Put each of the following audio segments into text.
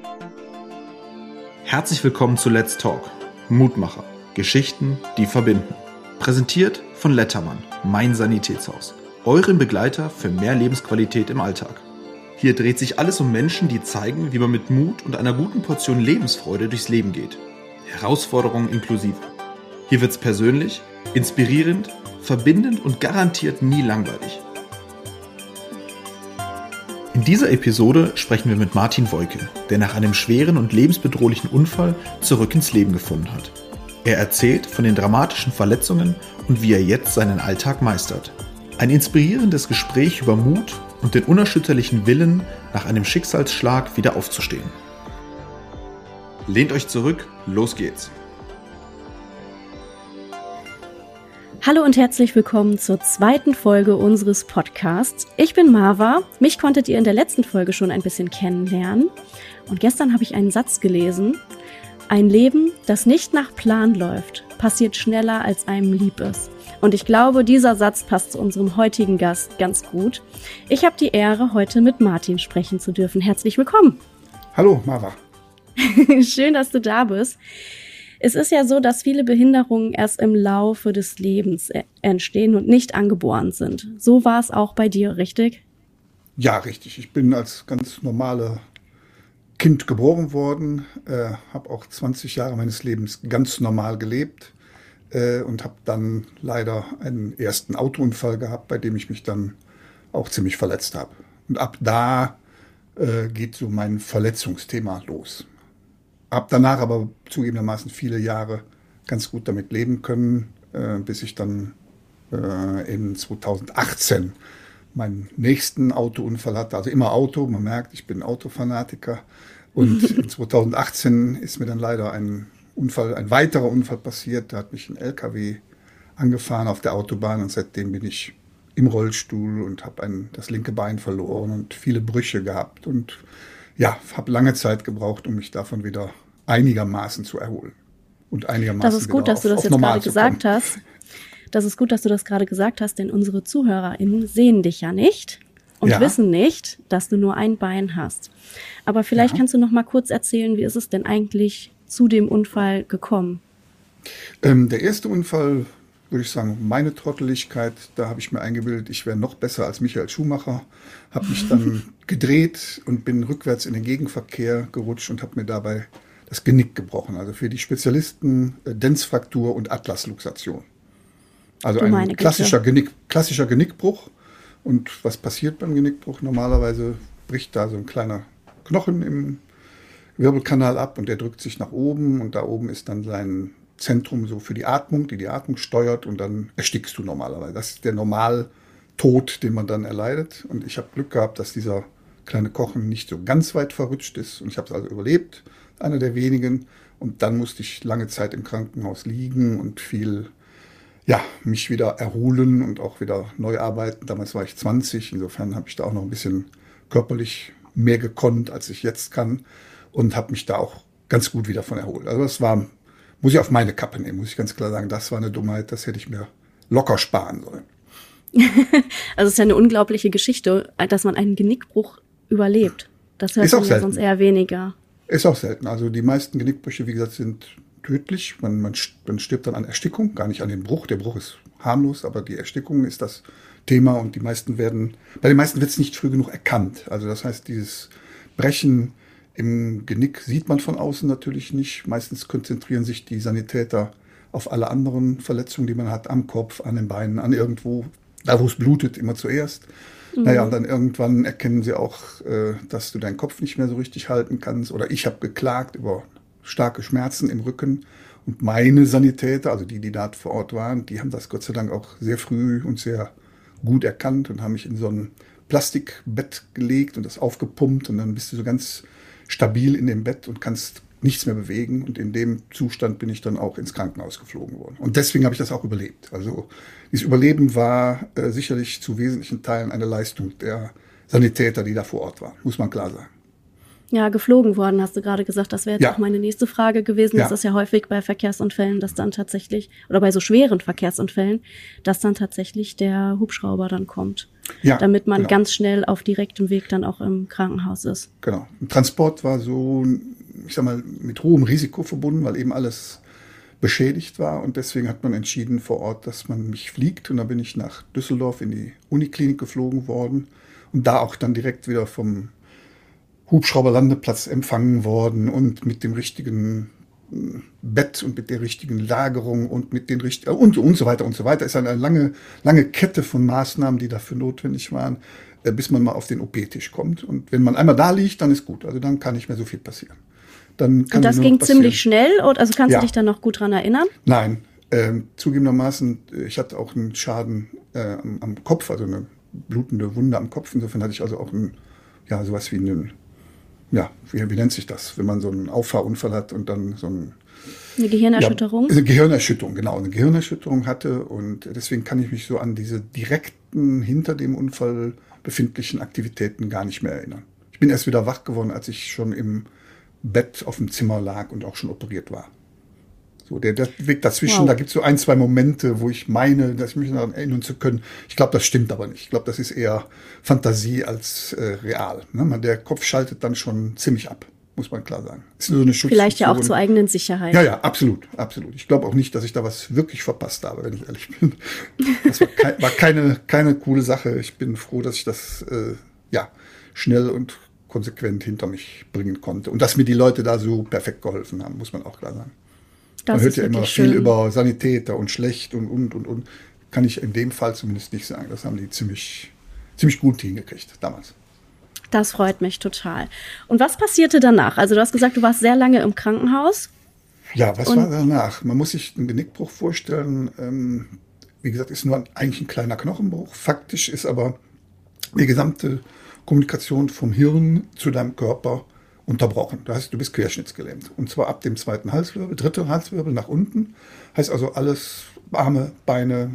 Herzlich willkommen zu Let's Talk, Mutmacher, Geschichten, die verbinden. Präsentiert von Lettermann, mein Sanitätshaus, euren Begleiter für mehr Lebensqualität im Alltag. Hier dreht sich alles um Menschen, die zeigen, wie man mit Mut und einer guten Portion Lebensfreude durchs Leben geht. Herausforderungen inklusive. Hier wird's persönlich, inspirierend, verbindend und garantiert nie langweilig. In dieser Episode sprechen wir mit Martin Woike, der nach einem schweren und lebensbedrohlichen Unfall zurück ins Leben gefunden hat. Er erzählt von den dramatischen Verletzungen und wie er jetzt seinen Alltag meistert. Ein inspirierendes Gespräch über Mut und den unerschütterlichen Willen, nach einem Schicksalsschlag wieder aufzustehen. Lehnt euch zurück, los geht's. Hallo und herzlich willkommen zur zweiten Folge unseres Podcasts. Ich bin Marva. Mich konntet ihr in der letzten Folge schon ein bisschen kennenlernen. Und gestern habe ich einen Satz gelesen. Ein Leben, das nicht nach Plan läuft, passiert schneller, als einem lieb ist. Und ich glaube, dieser Satz passt zu unserem heutigen Gast ganz gut. Ich habe die Ehre, heute mit Martin sprechen zu dürfen. Herzlich willkommen. Hallo, Marva. Schön, dass du da bist. Es ist ja so, dass viele Behinderungen erst im Laufe des Lebens entstehen und nicht angeboren sind. So war es auch bei dir, richtig? Ja, richtig. Ich bin als ganz normale Kind geboren worden, habe auch 20 Jahre meines Lebens ganz normal gelebt und habe dann leider einen ersten Autounfall gehabt, bei dem ich mich dann auch ziemlich verletzt habe. Und ab da geht so mein Verletzungsthema los. Habe danach aber zugegebenermaßen viele Jahre ganz gut damit leben können, bis ich dann in 2018 meinen nächsten Autounfall hatte. Also immer Auto, man merkt, ich bin Autofanatiker. Und in 2018 ist mir dann leider ein weiterer Unfall passiert. Da hat mich ein LKW angefahren auf der Autobahn und seitdem bin ich im Rollstuhl und habe das linke Bein verloren und viele Brüche gehabt. Und ja, habe lange Zeit gebraucht, um mich davon wieder einigermaßen zu erholen. Und einigermaßen das ist gut, dass du das jetzt gerade gesagt hast. Das ist gut, dass du das gerade gesagt hast, denn unsere ZuhörerInnen sehen dich ja nicht und wissen nicht, dass du nur ein Bein hast. Aber vielleicht kannst du noch mal kurz erzählen, wie ist es denn eigentlich zu dem Unfall gekommen? Der erste Unfall, würde ich sagen, meine Trotteligkeit, da habe ich mir eingebildet, ich wäre noch besser als Michael Schumacher, habe mich dann gedreht und bin rückwärts in den Gegenverkehr gerutscht und habe mir dabei das Genick gebrochen. Also für die Spezialisten Denzfraktur und Atlasluxation. Also ein klassischer Genickbruch. Und was passiert beim Genickbruch? Normalerweise bricht da so ein kleiner Knochen im Wirbelkanal ab und der drückt sich nach oben und da oben ist dann sein Zentrum so für die Atmung, die Atmung steuert und dann erstickst du normalerweise. Das ist der Normaltod, den man dann erleidet. Und ich habe Glück gehabt, dass dieser kleine Knochen nicht so ganz weit verrutscht ist und ich habe es also überlebt, einer der wenigen. Und dann musste ich lange Zeit im Krankenhaus liegen und mich wieder erholen und auch wieder neu arbeiten. Damals war ich 20, insofern habe ich da auch noch ein bisschen körperlich mehr gekonnt, als ich jetzt kann und habe mich da auch ganz gut wieder von erholt. Also das muss ich auf meine Kappe nehmen, muss ich ganz klar sagen, das war eine Dummheit, das hätte ich mir locker sparen sollen. Also es ist ja eine unglaubliche Geschichte, dass man einen Genickbruch überlebt. Das hört man ja sonst eher weniger. Ist auch selten. Also die meisten Genickbrüche, wie gesagt, sind tödlich. Man stirbt dann an Erstickung, gar nicht an dem Bruch. Der Bruch ist harmlos, aber die Erstickung ist das Thema und bei den meisten wird es nicht früh genug erkannt. Also das heißt, dieses Brechen im Genick sieht man von außen natürlich nicht. Meistens konzentrieren sich die Sanitäter auf alle anderen Verletzungen, die man hat, am Kopf, an den Beinen, an irgendwo, da wo es blutet, immer zuerst. Und dann irgendwann erkennen sie auch, dass du deinen Kopf nicht mehr so richtig halten kannst. Oder ich habe geklagt über starke Schmerzen im Rücken. Und meine Sanitäter, also die da vor Ort waren, die haben das Gott sei Dank auch sehr früh und sehr gut erkannt und haben mich in so ein Plastikbett gelegt und das aufgepumpt. Und dann bist du so ganz stabil in dem Bett und kannst nichts mehr bewegen. Und in dem Zustand bin ich dann auch ins Krankenhaus geflogen worden. Und deswegen habe ich das auch überlebt. Also dieses Überleben war sicherlich zu wesentlichen Teilen eine Leistung der Sanitäter, die da vor Ort waren, muss man klar sagen. Ja, geflogen worden, hast du gerade gesagt. Das wäre jetzt auch meine nächste Frage gewesen. Ja. Das ist ja häufig bei Verkehrsunfällen, dass dann tatsächlich, oder bei so schweren Verkehrsunfällen, dass dann tatsächlich der Hubschrauber dann kommt. Ja, damit man ganz schnell auf direktem Weg dann auch im Krankenhaus ist. Genau. Ein Transport war so, ich sag mal, mit hohem Risiko verbunden, weil eben alles beschädigt war. Und deswegen hat man entschieden vor Ort, dass man mich fliegt. Und dann bin ich nach Düsseldorf in die Uniklinik geflogen worden und da auch dann direkt wieder vom Hubschrauberlandeplatz empfangen worden und mit dem richtigen Bett und mit der richtigen Lagerung und mit den richtigen und so weiter und so weiter. Es ist eine lange Kette von Maßnahmen, die dafür notwendig waren, bis man mal auf den OP-Tisch kommt. Und wenn man einmal da liegt, dann ist gut. Also dann kann nicht mehr so viel passieren. Dann kann und das ging ziemlich schnell? Also kannst du dich dann noch gut dran erinnern? Nein, zugegebenermaßen, ich hatte auch einen Schaden am Kopf, also eine blutende Wunde am Kopf. Insofern hatte ich also auch sowas wie einen, wie nennt sich das, wenn man so einen Auffahrunfall hat und dann so eine Gehirnerschütterung? Eine Gehirnerschütterung, genau. Eine Gehirnerschütterung hatte und deswegen kann ich mich so an diese direkten, hinter dem Unfall befindlichen Aktivitäten gar nicht mehr erinnern. Ich bin erst wieder wach geworden, als ich schon im Bett auf dem Zimmer lag und auch schon operiert war. So, der Weg dazwischen, Da gibt es so 1, 2 Momente, wo ich meine, dass ich mich daran erinnern zu können. Ich glaube, das stimmt aber nicht. Ich glaube, das ist eher Fantasie als real. Ne? Der Kopf schaltet dann schon ziemlich ab, muss man klar sagen. Ist nur so eine Vielleicht ja auch zur eigenen Sicherheit. Ja, absolut. Ich glaube auch nicht, dass ich da was wirklich verpasst habe, wenn ich ehrlich bin. Das war keine coole Sache. Ich bin froh, dass ich das schnell und konsequent hinter mich bringen konnte. Und dass mir die Leute da so perfekt geholfen haben, muss man auch klar sagen. Man hört ja immer viel über Sanitäter und schlecht und. Kann ich in dem Fall zumindest nicht sagen. Das haben die ziemlich gut hingekriegt damals. Das freut mich total. Und was passierte danach? Also du hast gesagt, du warst sehr lange im Krankenhaus. Ja, was war danach? Man muss sich einen Genickbruch vorstellen. Wie gesagt, ist nur eigentlich ein kleiner Knochenbruch. Faktisch ist aber die gesamte Kommunikation vom Hirn zu deinem Körper unterbrochen. Das heißt, du bist querschnittsgelähmt. Und zwar ab dem 2. Halswirbel, 3. Halswirbel nach unten. Heißt also alles, Arme, Beine,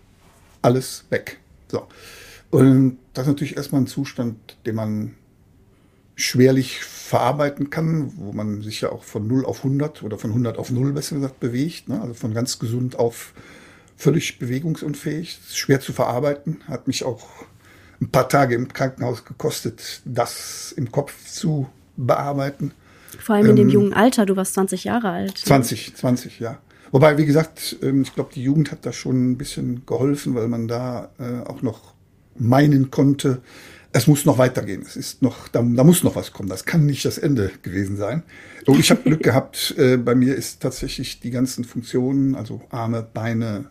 alles weg. So. Und das ist natürlich erstmal ein Zustand, den man schwerlich verarbeiten kann, wo man sich ja auch von 0 auf 100 oder von 100 auf 0 besser gesagt bewegt. Ne? Also von ganz gesund auf völlig bewegungsunfähig. Das ist schwer zu verarbeiten. Hat mich auch ein paar Tage im Krankenhaus gekostet, das im Kopf zu bearbeiten. Vor allem in dem jungen Alter, du warst 20 Jahre alt. 20, ja. Wobei, wie gesagt, ich glaube, die Jugend hat da schon ein bisschen geholfen, weil man da auch noch meinen konnte, es muss noch weitergehen. Es ist noch, da muss noch was kommen. Das kann nicht das Ende gewesen sein. Und ich habe Glück gehabt, bei mir ist tatsächlich die ganzen Funktionen, also Arme, Beine,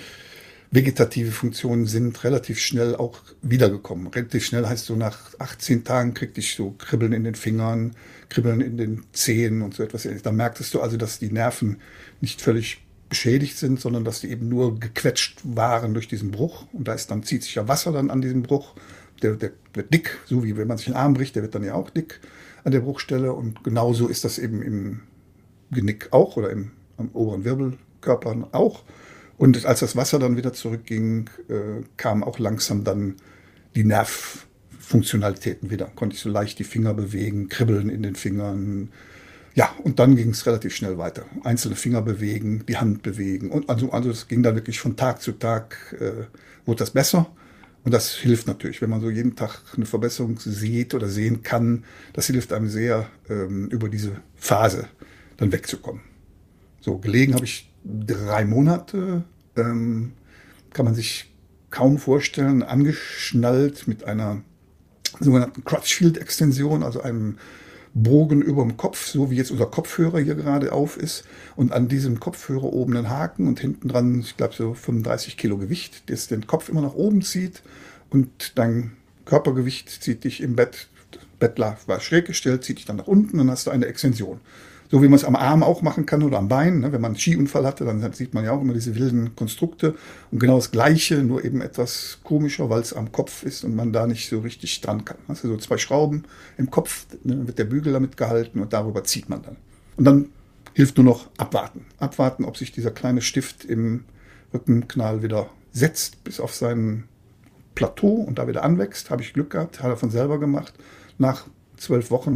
vegetative Funktionen sind relativ schnell auch wiedergekommen. Relativ schnell heißt so, nach 18 Tagen kriegte ich so Kribbeln in den Fingern, Kribbeln in den Zehen und so etwas. Da merktest du also, dass die Nerven nicht völlig beschädigt sind, sondern dass die eben nur gequetscht waren durch diesen Bruch. Und zieht sich ja Wasser dann an diesem Bruch. Der wird dick, so wie wenn man sich den Arm bricht, der wird dann ja auch dick an der Bruchstelle. Und genauso ist das eben im Genick auch oder am oberen Wirbelkörper auch. Und als das Wasser dann wieder zurückging, kamen auch langsam dann die Nervfunktionalitäten wieder. Konnte ich so leicht die Finger bewegen, kribbeln in den Fingern. Ja, und dann ging es relativ schnell weiter. Einzelne Finger bewegen, die Hand bewegen. Und also es ging dann wirklich von Tag zu Tag, wurde das besser. Und das hilft natürlich, wenn man so jeden Tag eine Verbesserung sieht oder sehen kann. Das hilft einem sehr, über diese Phase dann wegzukommen. So, gelegen habe ich 3 Monate, kann man sich kaum vorstellen, angeschnallt mit einer sogenannten Crutchfield-Extension, also einem Bogen über dem Kopf, so wie jetzt unser Kopfhörer hier gerade auf ist. Und an diesem Kopfhörer oben einen Haken und hinten dran, ich glaube so 35 Kilo Gewicht, das den Kopf immer nach oben zieht und dein Körpergewicht zieht dich im Bett, war schräg gestellt, zieht dich dann nach unten und dann hast du eine Extension. So wie man es am Arm auch machen kann oder am Bein. Ne? Wenn man einen Skiunfall hatte, dann sieht man ja auch immer diese wilden Konstrukte. Und genau das Gleiche, nur eben etwas komischer, weil es am Kopf ist und man da nicht so richtig dran kann. Hast du so 2 Schrauben im Kopf, dann wird der Bügel damit gehalten und darüber zieht man dann. Und dann hilft nur noch abwarten. Abwarten, ob sich dieser kleine Stift im Rückenknall wieder setzt, bis auf sein Plateau und da wieder anwächst. Habe ich Glück gehabt, hat er von selber gemacht. Nach 12 Wochen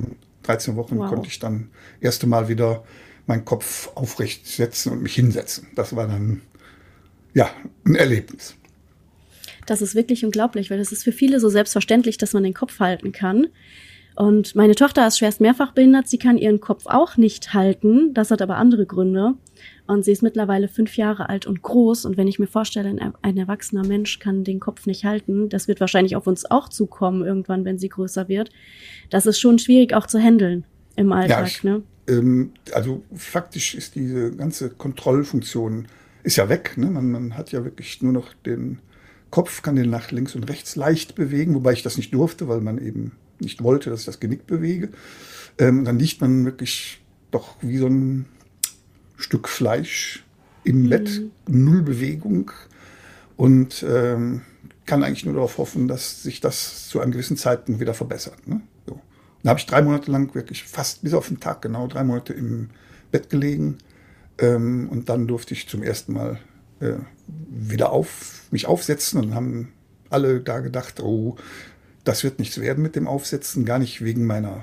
13 Wochen konnte ich dann erste Mal wieder meinen Kopf aufrecht setzen und mich hinsetzen. Das war dann, ja, ein Erlebnis. Das ist wirklich unglaublich, weil das ist für viele so selbstverständlich, dass man den Kopf halten kann. Und meine Tochter ist schwerst mehrfach behindert, sie kann ihren Kopf auch nicht halten, das hat aber andere Gründe. Und sie ist mittlerweile 5 Jahre alt und groß. Und wenn ich mir vorstelle, ein erwachsener Mensch kann den Kopf nicht halten, das wird wahrscheinlich auf uns auch zukommen irgendwann, wenn sie größer wird. Das ist schon schwierig auch zu handeln im Alltag, ja, ne? Also faktisch ist diese ganze Kontrollfunktion ist ja weg. Ne? Man hat ja wirklich nur noch den Kopf, kann den nach links und rechts leicht bewegen, wobei ich das nicht durfte, weil man eben nicht wollte, dass ich das Genick bewege. Dann liegt man wirklich doch wie so ein Stück Fleisch im Bett, null Bewegung und kann eigentlich nur darauf hoffen, dass sich das zu einem gewissen Zeitpunkt wieder verbessert. Ne? So. Dann habe ich 3 Monate lang wirklich fast bis auf den Tag genau 3 Monate im Bett gelegen und dann durfte ich zum ersten Mal wieder mich aufsetzen und haben alle da gedacht, oh, das wird nichts werden mit dem Aufsetzen, gar nicht wegen meiner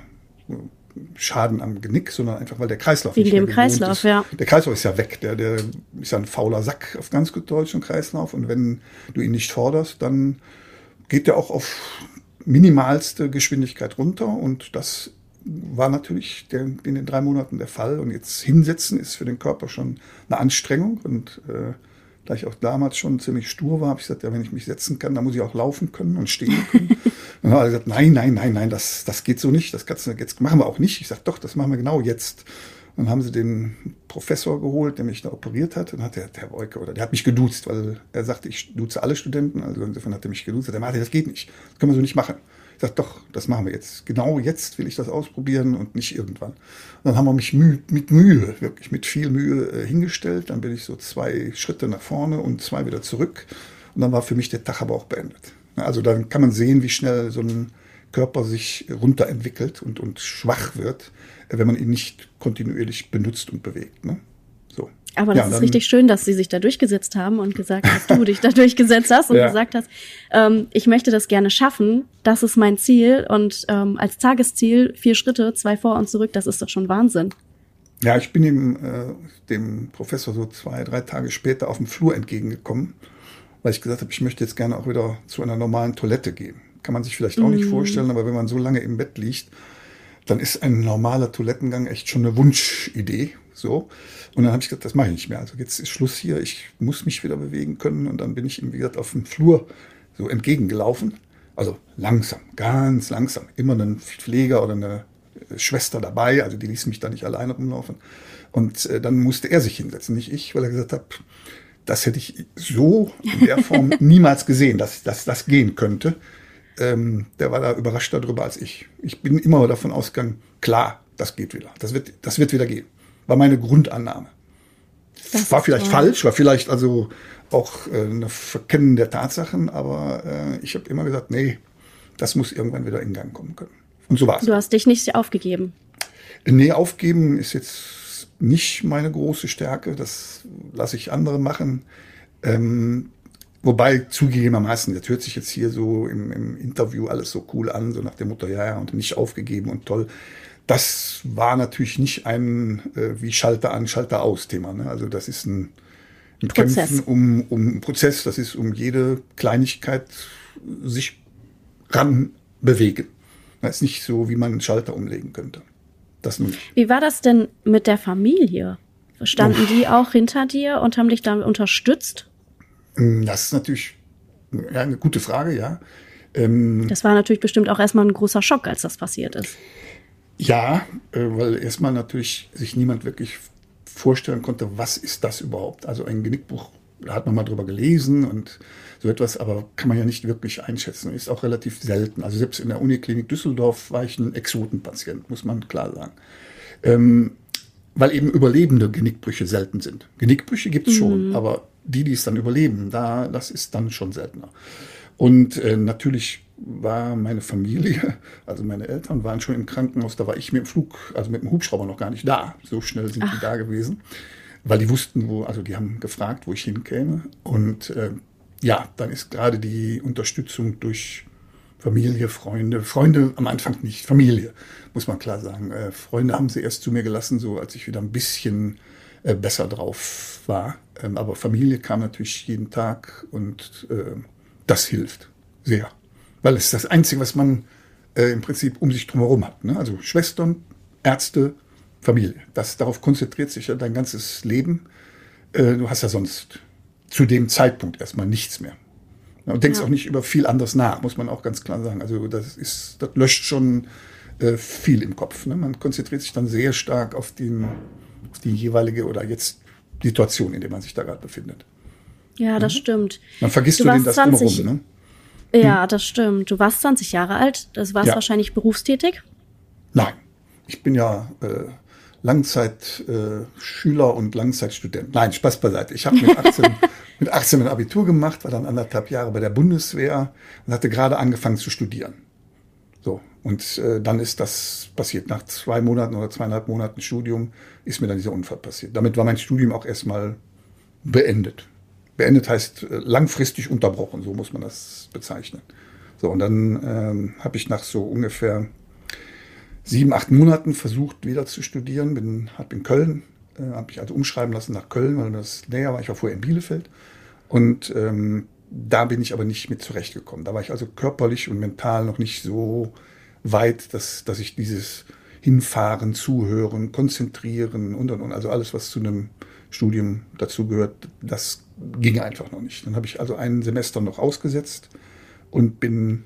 Schaden am Genick, sondern einfach, weil der Kreislauf wegen nicht mehr dem Kreislauf, ist. ja. Der Kreislauf ist ja weg, der ist ja ein fauler Sack auf ganz gut Deutsch, ein Kreislauf. Und wenn du ihn nicht forderst, dann geht der auch auf minimalste Geschwindigkeit runter. Und das war natürlich in den 3 Monaten der Fall. Und jetzt hinsetzen ist für den Körper schon eine Anstrengung. Und da ich auch damals schon ziemlich stur war, habe ich gesagt, ja, wenn ich mich setzen kann, dann muss ich auch laufen können und stehen können. Und dann hat er gesagt, nein, das geht so nicht, jetzt machen wir auch nicht. Ich sage, doch, das machen wir genau jetzt. Und dann haben sie den Professor geholt, der mich da operiert hat. Und dann hat der Herr Beuke, der hat mich geduzt, weil er sagte, ich duze alle Studenten. Also insofern hat er mich geduzt. Der Martin, das geht nicht, das können wir so nicht machen. Ich sage, doch, das machen wir jetzt. Genau jetzt will ich das ausprobieren und nicht irgendwann. Und dann haben wir mich mit Mühe, wirklich mit viel Mühe hingestellt. Dann bin ich so 2 Schritte nach vorne und 2 wieder zurück. Und dann war für mich der Tag aber auch beendet. Also dann kann man sehen, wie schnell so ein Körper sich runterentwickelt und schwach wird, wenn man ihn nicht kontinuierlich benutzt und bewegt. Ne? So. Aber das ist richtig schön, dass Sie sich da durchgesetzt haben und gesagt, dass du dich da durchgesetzt hast und gesagt hast, ich möchte das gerne schaffen, das ist mein Ziel und als Tagesziel 4 Schritte, 2 vor und zurück, das ist doch schon Wahnsinn. Ja, ich bin dem Professor so 2, 3 Tage später auf dem Flur entgegengekommen, weil ich gesagt habe, ich möchte jetzt gerne auch wieder zu einer normalen Toilette gehen. Kann man sich vielleicht auch nicht vorstellen, aber wenn man so lange im Bett liegt, dann ist ein normaler Toilettengang echt schon eine Wunschidee. So. Und dann habe ich gesagt, das mache ich nicht mehr. Also jetzt ist Schluss hier, ich muss mich wieder bewegen können. Und dann bin ich ihm, wie gesagt, auf dem Flur so entgegengelaufen. Also langsam, ganz langsam. Immer ein Pfleger oder eine Schwester dabei. Also die ließ mich da nicht alleine rumlaufen. Und dann musste er sich hinsetzen, nicht ich, weil er gesagt hat, das hätte ich so in der Form niemals gesehen, dass das gehen könnte. Der war da überrascht darüber als ich. Ich bin immer davon ausgegangen, klar, das geht wieder. Das wird wieder gehen. War meine Grundannahme. Das war vielleicht falsch, war vielleicht also auch eine Verkennen der Tatsachen, aber ich habe immer gesagt, nee, das muss irgendwann wieder in Gang kommen können. Und so war es. Du hast dich nicht aufgegeben. Nee, aufgeben ist jetzt nicht meine große Stärke. Das lasse ich andere machen. Wobei zugegebenermaßen, das hört sich jetzt hier so im Interview alles so cool an, so nach dem Motto, ja, und nicht aufgegeben und toll. Das war natürlich nicht ein wie Schalter an, Schalter aus Thema. Ne? Also das ist ein Kämpfen um einen Prozess, das ist um jede Kleinigkeit sich ran bewegen. Das ist nicht so, wie man einen Schalter umlegen könnte. Das nun nicht. Wie war das denn mit der Familie? Standen die auch hinter dir und haben dich da unterstützt? Das ist natürlich eine gute Frage, ja. Das war natürlich bestimmt auch erstmal ein großer Schock, als das passiert ist. Ja, weil erstmal natürlich sich niemand wirklich vorstellen konnte, was ist das überhaupt? Also ein Genickbruch, da hat man mal drüber gelesen und so etwas, aber kann man ja nicht wirklich einschätzen. Ist auch relativ selten. Also selbst in der Uniklinik Düsseldorf war ich ein Exotenpatient, muss man klar sagen. Weil eben überlebende Genickbrüche selten sind. Genickbrüche gibt es schon, aber die es dann überleben, das ist dann schon seltener. Und natürlich war meine Familie, also meine Eltern waren schon im Krankenhaus, da war ich mit dem Hubschrauber noch gar nicht da. So schnell sind die da gewesen, weil die wussten, die haben gefragt, wo ich hinkäme. Und dann ist gerade die Unterstützung durch Familie, Freunde. Freunde am Anfang nicht. Familie, muss man klar sagen. Freunde haben sie erst zu mir gelassen, so als ich wieder ein bisschen besser drauf war. Aber Familie kam natürlich jeden Tag und das hilft sehr. Weil es ist das Einzige, was man im Prinzip um sich drumherum hat. Ne? Also Schwestern, Ärzte, Familie. Darauf konzentriert sich ja dein ganzes Leben. Du hast ja sonst zu dem Zeitpunkt erstmal nichts mehr. Und denkst auch nicht über viel anderes nach, muss man auch ganz klar sagen. Also das löscht schon viel im Kopf. Ne? Man konzentriert sich dann sehr stark auf die jeweilige oder jetzt Situation, in der man sich da gerade befindet. Ja, das stimmt. Dann vergisst du das drumherum. Ne? Ja, das stimmt. Du warst 20 Jahre alt, das warst wahrscheinlich berufstätig? Nein, ich bin ja Langzeitschüler und Langzeitstudent. Nein, Spaß beiseite. Ich habe mit 18 mein Abitur gemacht, war dann 1,5 Jahre bei der Bundeswehr und hatte gerade angefangen zu studieren. So, und dann ist das passiert. Nach 2 Monaten oder 2,5 Monaten Studium ist mir dann dieser Unfall passiert. Damit war mein Studium auch erstmal beendet. Beendet heißt langfristig unterbrochen, so muss man das bezeichnen. So, und dann habe ich nach so ungefähr 7, 8 Monaten versucht, wieder zu studieren. Habe in Köln, habe mich also umschreiben lassen nach Köln, weil das näher war. Ich war vorher in Bielefeld. Und da bin ich aber nicht mit zurechtgekommen. Da war ich also körperlich und mental noch nicht so weit, dass ich dieses Hinfahren, Zuhören, Konzentrieren und. Also alles, was zu einem Studium dazugehört, das ging einfach noch nicht. Dann habe ich also ein Semester noch ausgesetzt und bin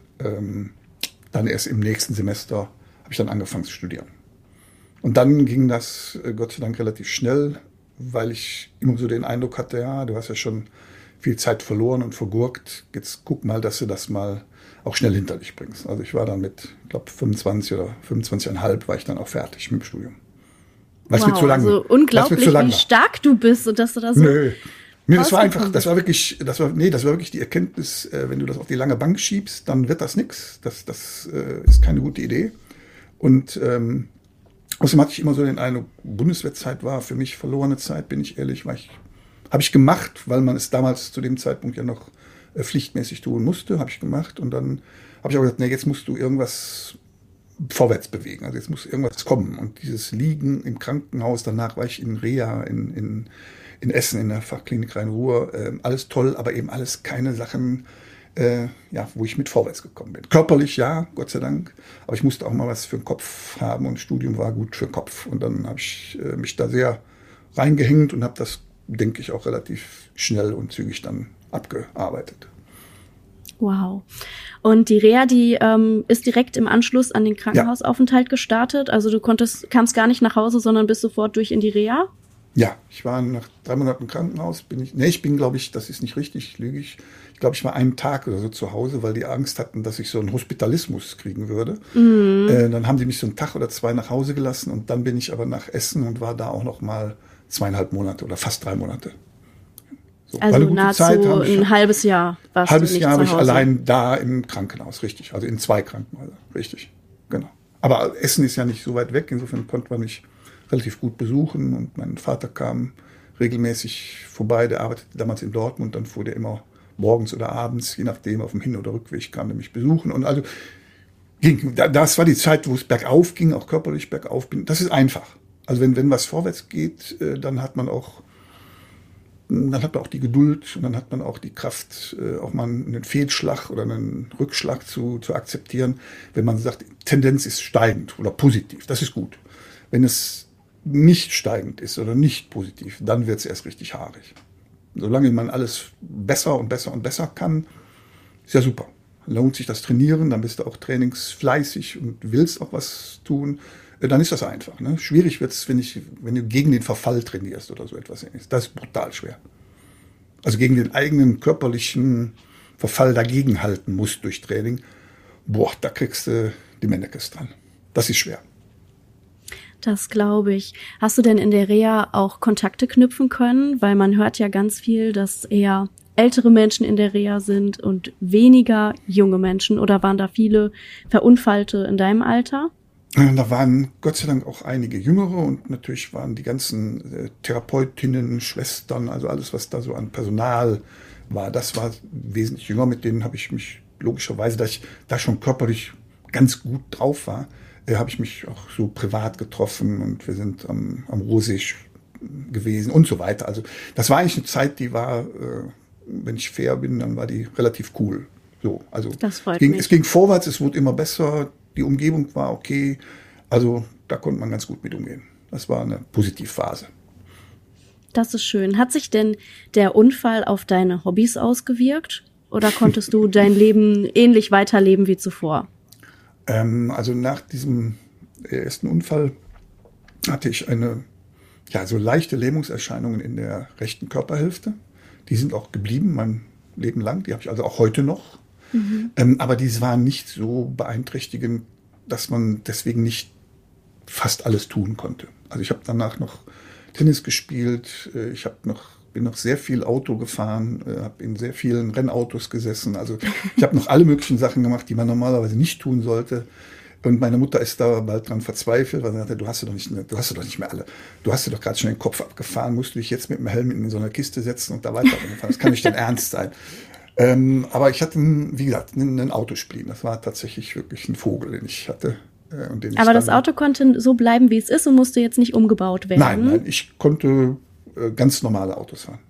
dann erst im nächsten Semester habe ich dann angefangen zu studieren. Und dann ging das Gott sei Dank relativ schnell, weil ich immer so den Eindruck hatte, ja, du hast ja schon viel Zeit verloren und vergurkt. Jetzt guck mal, dass du das mal auch schnell hinter dich bringst. Also ich war dann mit, ich glaube 25 oder 25,5 war ich dann auch fertig mit dem Studium. Was mir zu lang, also unglaublich, wie stark du bist und dass du da so... Nö, das war wirklich die Erkenntnis, wenn du das auf die lange Bank schiebst, dann wird das nichts. Das ist keine gute Idee. Und außerdem hatte ich immer so den Eindruck, Bundeswehrzeit war für mich verlorene Zeit, bin ich ehrlich. Habe ich gemacht, weil man es damals zu dem Zeitpunkt ja noch pflichtmäßig tun musste, habe ich gemacht. Und dann habe ich auch gesagt, nee, jetzt musst du irgendwas vorwärts bewegen. Also jetzt muss irgendwas kommen. Und dieses Liegen im Krankenhaus, danach war ich in Reha, in Essen, in der Fachklinik Rhein-Ruhr, alles toll, aber eben alles keine Sachen, wo ich mit vorwärts gekommen bin. Körperlich ja, Gott sei Dank, aber ich musste auch mal was für den Kopf haben und Studium war gut für den Kopf. Und dann habe ich mich da sehr reingehängt und habe das, denke ich, auch relativ schnell und zügig dann abgearbeitet. Wow. Und die Reha, die ist direkt im Anschluss an den Krankenhausaufenthalt gestartet? Also du kamst gar nicht nach Hause, sondern bist sofort durch in die Reha? Ja, ich war nach 3 Monaten im Krankenhaus. Ich bin, glaube ich, das ist nicht richtig, lüge ich. Ich glaube, ich war einen Tag oder so zu Hause, weil die Angst hatten, dass ich so einen Hospitalismus kriegen würde. Mhm. Dann haben die mich so einen Tag oder 2 nach Hause gelassen und dann bin ich aber nach Essen und war da auch noch mal 2,5 Monate oder fast 3 Monate. So, also nahezu ein halbes Jahr warst du nicht zu Hause. Halbes Jahr habe ich allein da im Krankenhaus, richtig. Also in 2 Krankenhäusern, richtig, genau. Aber Essen ist ja nicht so weit weg, insofern konnte man mich relativ gut besuchen und mein Vater kam regelmäßig vorbei, der arbeitete damals in Dortmund, dann fuhr der immer morgens oder abends, je nachdem, auf dem Hin- oder Rückweg kam der mich besuchen und also das war die Zeit, wo es bergauf ging, auch körperlich bergauf bin. Das ist einfach. Also wenn was vorwärts geht, dann hat man auch die Geduld und dann hat man auch die Kraft, auch mal einen Fehlschlag oder einen Rückschlag zu akzeptieren, wenn man sagt, Tendenz ist steigend oder positiv, das ist gut. Wenn es nicht steigend ist oder nicht positiv, dann wird es erst richtig haarig. Solange man alles besser und besser und besser kann, ist ja super. Lohnt sich das Trainieren, dann bist du auch trainingsfleißig und willst auch was tun, dann ist das einfach. Ne? Schwierig wird es, wenn du gegen den Verfall trainierst oder so etwas. Das ist brutal schwer. Also gegen den eigenen körperlichen Verfall dagegen halten musst durch Training. Da kriegst du die Männerkes dran. Das ist schwer. Das glaube ich. Hast du denn in der Reha auch Kontakte knüpfen können? Weil man hört ja ganz viel, dass eher ältere Menschen in der Reha sind und weniger junge Menschen. Oder waren da viele Verunfallte in deinem Alter? Da waren Gott sei Dank auch einige Jüngere und natürlich waren die ganzen Therapeutinnen, Schwestern, also alles, was da so an Personal war, das war wesentlich jünger. Mit denen habe ich mich logischerweise, dass ich da schon körperlich ganz gut drauf war, habe ich mich auch so privat getroffen und wir sind am Ruhrsee gewesen und so weiter. Also das war eigentlich eine Zeit, die war, wenn ich fair bin, dann war die relativ cool. So, also das freut mich. Es ging vorwärts, es wurde immer besser, die Umgebung war okay, also da konnte man ganz gut mit umgehen. Das war eine Positivphase. Das ist schön. Hat sich denn der Unfall auf deine Hobbys ausgewirkt oder konntest du dein Leben ähnlich weiterleben wie zuvor? Also nach diesem ersten Unfall hatte ich so leichte Lähmungserscheinungen in der rechten Körperhälfte. Die sind auch geblieben mein Leben lang. Die habe ich also auch heute noch. Aber die waren nicht so beeinträchtigend, dass man deswegen nicht fast alles tun konnte. Also ich habe danach noch Tennis gespielt, bin noch sehr viel Auto gefahren, habe in sehr vielen Rennautos gesessen. Also ich habe noch alle möglichen Sachen gemacht, die man normalerweise nicht tun sollte. Und meine Mutter ist da bald dran verzweifelt, weil sie sagte, du hast doch nicht mehr alle. Du hast dir doch gerade schon den Kopf abgefahren, musst du dich jetzt mit dem Helm in so einer Kiste setzen und da weiterfahren. Das kann nicht dein Ernst sein. Aber ich hatte, wie gesagt, einen Autospleen. Das war tatsächlich wirklich ein Vogel, den ich hatte. Aber das Auto konnte so bleiben, wie es ist und musste jetzt nicht umgebaut werden? Nein, ich konnte ganz normale Autos fahren.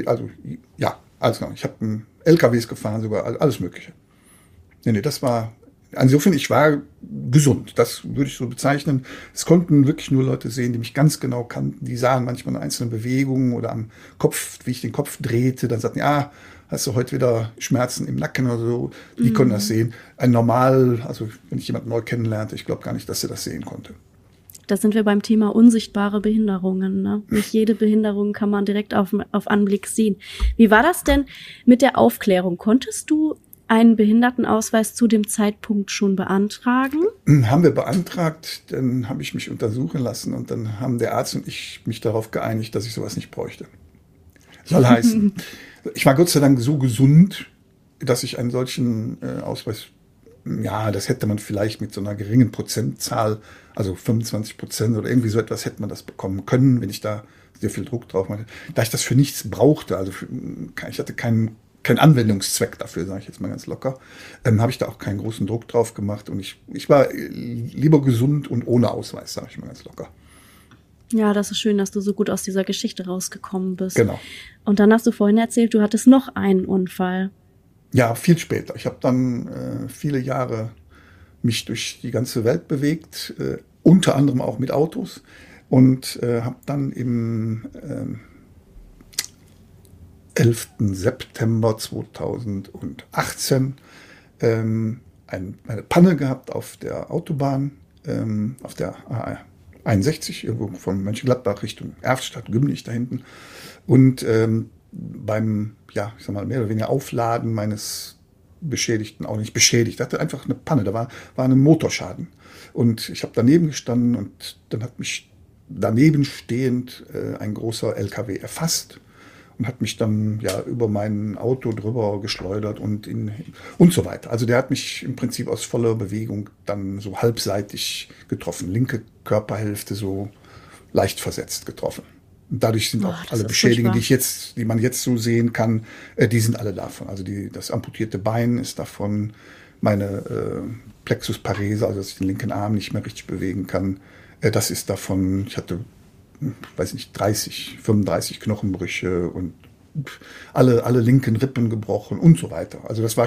Alles genau. Ich habe LKWs gefahren, sogar alles Mögliche. Nee, das war, insofern, ich war gesund. Das würde ich so bezeichnen. Es konnten wirklich nur Leute sehen, die mich ganz genau kannten. Die sahen manchmal einzelne Bewegungen oder am Kopf, wie ich den Kopf drehte. Dann sagten, hast du heute wieder Schmerzen im Nacken oder so. Die konnten das sehen. Also wenn ich jemanden neu kennenlernte, ich glaube gar nicht, dass er das sehen konnte. Da sind wir beim Thema unsichtbare Behinderungen. Ne? Nicht jede Behinderung kann man direkt auf Anblick sehen. Wie war das denn mit der Aufklärung? Konntest du einen Behindertenausweis zu dem Zeitpunkt schon beantragen? Haben wir beantragt, dann habe ich mich untersuchen lassen und dann haben der Arzt und ich mich darauf geeinigt, dass ich sowas nicht bräuchte. Soll heißen, ich war Gott sei Dank so gesund, dass ich einen solchen Ausweis, das hätte man vielleicht mit so einer geringen Prozentzahl, also 25% oder irgendwie so etwas, hätte man das bekommen können, wenn ich da sehr viel Druck drauf hatte. Da ich das für nichts brauchte, also ich hatte keinen Anwendungszweck dafür, sage ich jetzt mal ganz locker, habe ich da auch keinen großen Druck drauf gemacht und ich war lieber gesund und ohne Ausweis, sage ich mal ganz locker. Ja, das ist schön, dass du so gut aus dieser Geschichte rausgekommen bist. Genau. Und dann hast du vorhin erzählt, du hattest noch einen Unfall. Ja, viel später. Ich habe dann viele Jahre mich durch die ganze Welt bewegt, unter anderem auch mit Autos und habe dann im 11. September 2018 eine Panne gehabt auf der Autobahn, auf der A61, irgendwo von Mönchengladbach Richtung Erftstadt, Gümlich da hinten. Und beim, mehr oder weniger Aufladen meines Beschädigten, auch nicht beschädigt, hatte einfach eine Panne, da war ein Motorschaden. Und ich habe daneben gestanden und dann hat mich daneben stehend ein großer LKW erfasst und hat mich dann über mein Auto drüber geschleudert und so weiter. Also der hat mich im Prinzip aus voller Bewegung dann so halbseitig getroffen, linke Körperhälfte so leicht versetzt getroffen. Und dadurch sind auch alle Beschädigungen, die man jetzt so sehen kann, die sind alle davon. Also das amputierte Bein ist davon, meine Plexus parese, also dass ich den linken Arm nicht mehr richtig bewegen kann, das ist davon. Ich hatte 35 Knochenbrüche und alle linken Rippen gebrochen und so weiter. Also das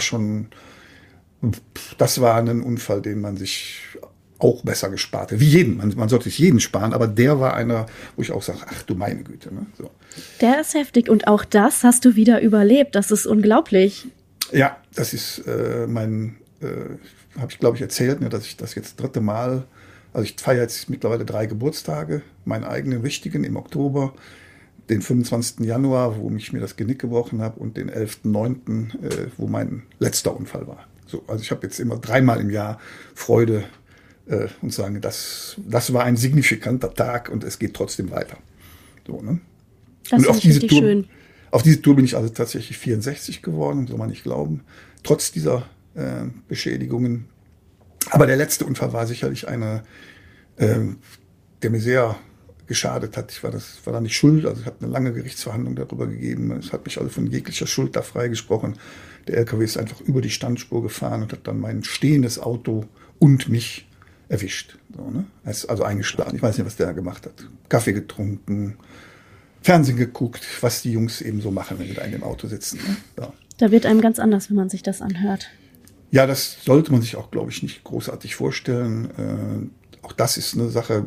war ein Unfall, den man sich auch besser gespart hat. Wie jeden. Man sollte sich jeden sparen, aber der war einer, wo ich auch sage, ach du meine Güte. Ne? So. Der ist heftig und auch das hast du wieder überlebt. Das ist unglaublich. Ja, das ist habe ich glaube ich erzählt, dass ich das jetzt 3. Mal, also ich feiere jetzt mittlerweile 3 Geburtstage, meinen eigenen richtigen im Oktober, den 25. Januar, wo ich mir das Genick gebrochen habe und den 11.9., wo mein letzter Unfall war. So, also ich habe jetzt immer 3 Mal im Jahr Freude und sagen, das war ein signifikanter Tag und es geht trotzdem weiter. So, ne? Das ist richtig schön. Auf diese Tour bin ich also tatsächlich 64 geworden, soll man nicht glauben, trotz dieser Beschädigungen. Aber der letzte Unfall war sicherlich einer, der mir sehr geschadet hat. Ich war da nicht schuld, also es hat eine lange Gerichtsverhandlung darüber gegeben. Es hat mich also von jeglicher Schuld da freigesprochen. Der LKW ist einfach über die Standspur gefahren und hat dann mein stehendes Auto und mich erwischt. So, ne? Er ist also eingeschlagen. Ich weiß nicht, was der gemacht hat. Kaffee getrunken, Fernsehen geguckt, was die Jungs eben so machen, wenn sie da in dem Auto sitzen. Ne? Ja. Da wird einem ganz anders, wenn man sich das anhört. Ja, das sollte man sich auch, glaube ich, nicht großartig vorstellen. Auch das ist eine Sache,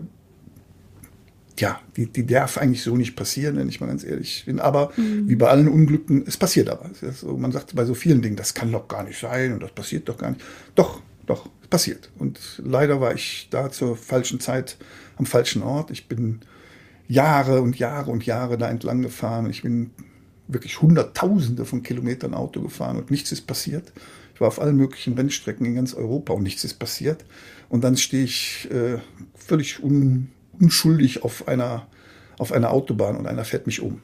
ja, die darf eigentlich so nicht passieren, wenn ich mal ganz ehrlich bin. Aber wie bei allen Unglücken, es passiert aber. Es ist so, man sagt bei so vielen Dingen, das kann doch gar nicht sein und das passiert doch gar nicht. Doch, es passiert. Und leider war ich da zur falschen Zeit am falschen Ort. Ich bin Jahre und Jahre und Jahre da entlang gefahren. Ich bin wirklich Hunderttausende von Kilometern Auto gefahren und nichts ist passiert. Ich war auf allen möglichen Rennstrecken in ganz Europa und nichts ist passiert. Und dann stehe ich völlig unschuldig auf einer Autobahn und einer fährt mich um.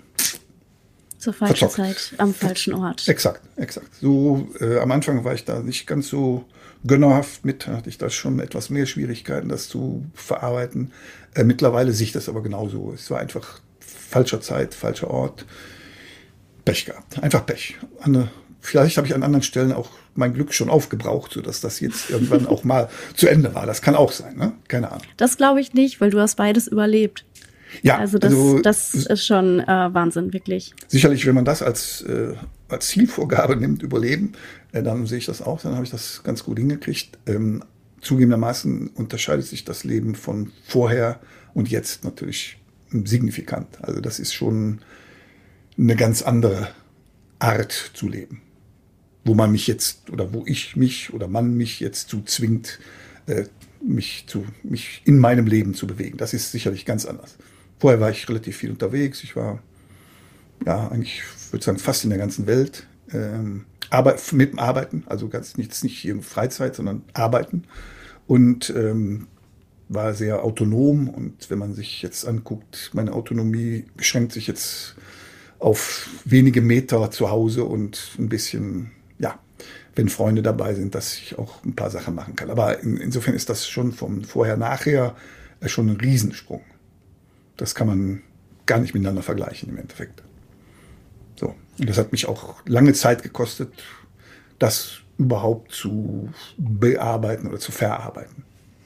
Zur falschen Zeit, am falschen Ort. Exakt. So, am Anfang war ich da nicht ganz so gönnerhaft mit, hatte ich da schon etwas mehr Schwierigkeiten, das zu verarbeiten. Mittlerweile sehe ich das aber genauso. Es war einfach falscher Zeit, falscher Ort. Pech gehabt. Einfach Pech. Vielleicht habe ich an anderen Stellen auch mein Glück schon aufgebraucht, sodass das jetzt irgendwann auch mal zu Ende war. Das kann auch sein, ne? Keine Ahnung. Das glaube ich nicht, weil du hast beides überlebt. Ja, also das ist schon Wahnsinn, wirklich. Sicherlich, wenn man das als Zielvorgabe nimmt, überleben, dann sehe ich das auch, dann habe ich das ganz gut hingekriegt. Zugegebenermaßen unterscheidet sich das Leben von vorher und jetzt natürlich signifikant. Also das ist schon eine ganz andere Art zu leben, wo man mich jetzt oder wo ich mich oder man mich jetzt zu zwingt, mich in meinem Leben zu bewegen. Das ist sicherlich ganz anders. Vorher war ich relativ viel unterwegs. Ich war eigentlich, ich würde sagen, fast in der ganzen Welt. Aber mit dem Arbeiten, also nicht hier Freizeit, sondern Arbeiten. Und war sehr autonom. Und wenn man sich jetzt anguckt, meine Autonomie beschränkt sich jetzt auf wenige Meter zu Hause und ein bisschen, wenn Freunde dabei sind, dass ich auch ein paar Sachen machen kann. Aber insofern ist das schon vom Vorher-Nachher schon ein Riesensprung. Das kann man gar nicht miteinander vergleichen im Endeffekt. So. Und das hat mich auch lange Zeit gekostet, das überhaupt zu bearbeiten oder zu verarbeiten.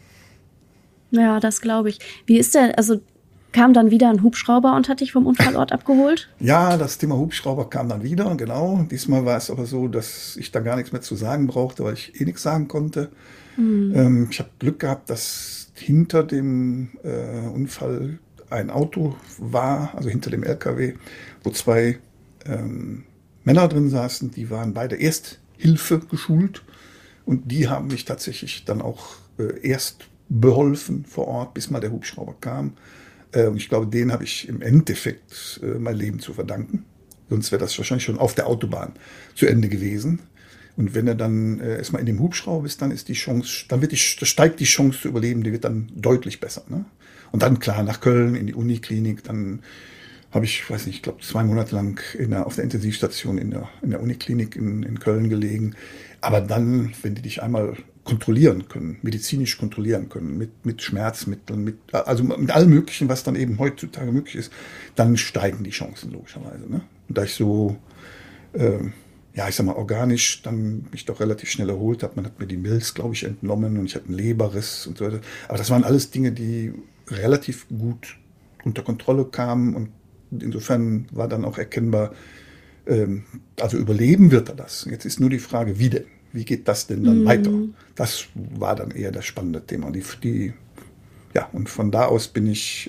Ja, das glaube ich. Wie ist der, also kam dann wieder ein Hubschrauber und hat dich vom Unfallort abgeholt? Ja, das Thema Hubschrauber kam dann wieder, genau. Diesmal war es aber so, dass ich da gar nichts mehr zu sagen brauchte, weil ich nichts sagen konnte. Ich habe Glück gehabt, dass hinter dem Unfall ein Auto war, also hinter dem LKW, wo zwei Männer drin saßen, die waren beide Ersthilfe geschult und die haben mich tatsächlich dann auch erst beholfen vor Ort, bis mal der Hubschrauber kam. Und ich glaube, denen habe ich im Endeffekt mein Leben zu verdanken. Sonst wäre das wahrscheinlich schon auf der Autobahn zu Ende gewesen. Und wenn er dann erstmal in dem Hubschrauber ist, dann ist die Chance, steigt die Chance zu überleben, die wird dann deutlich besser. Ne? Und dann klar nach Köln in die Uniklinik, dann habe ich, weiß nicht, ich glaube 2 Monate lang auf der Intensivstation in der Uniklinik in Köln gelegen. Aber dann, wenn die dich einmal kontrollieren können, medizinisch kontrollieren können, mit Schmerzmitteln, also mit allem Möglichen, was dann eben heutzutage möglich ist, dann steigen die Chancen logischerweise. Ne? Und da ich so, ich sag mal, organisch dann mich doch relativ schnell erholt habe, man hat mir die Milz, glaube ich, entnommen und ich hatte einen Leberriss und so weiter. Aber das waren alles Dinge, die relativ gut unter Kontrolle kamen und insofern war dann auch erkennbar, also überleben wird er das. Jetzt ist nur die Frage, wie denn? Wie geht das denn dann weiter? Das war dann eher das spannende Thema. Und von da aus bin ich